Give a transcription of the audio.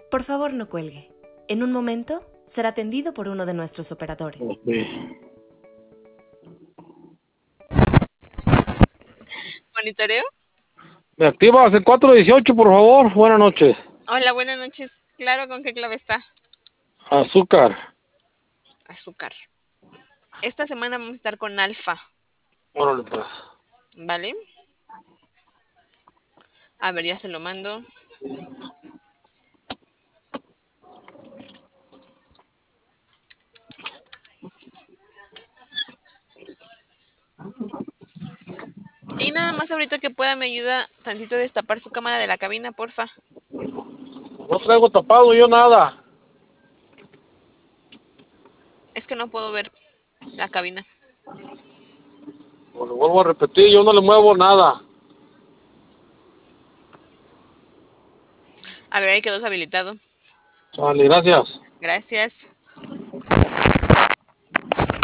Por favor, no cuelgue. En un momento será atendido por uno de nuestros operadores. Okay. ¿Monitoreo? ¿Me activas el 418, por favor? Buenas noches. Hola, buenas noches. Claro, ¿con qué clave está? Azúcar. Azúcar. Esta semana vamos a estar con Alfa, Órale, pues. ¿vale? A ver, ya se lo mando. Y nada más ahorita que pueda me ayuda tantito a destapar su cámara de la cabina, porfa. No traigo tapado yo nada. Es que no puedo ver la cabina. Bueno, vuelvo a repetir, yo no le muevo nada. A ver, ahí quedó deshabilitado. Vale, gracias. Gracias.